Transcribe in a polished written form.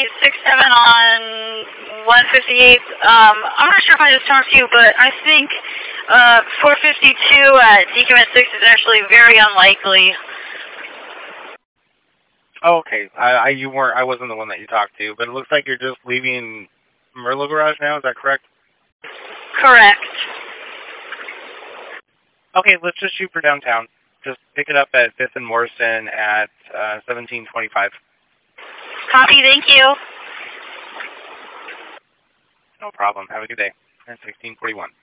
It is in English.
6867 on 158. I'm not sure if I just talked to you, but I think 452 at decrement 6 is actually very unlikely. Oh, okay. I wasn't the one that you talked to, but it looks like you're just leaving Merlo Garage now. Is that correct? Correct. Okay, let's just shoot for downtown. Just pick it up at 5th and Morrison at 1725. Copy, thank you. No problem. Have a good day. 1641.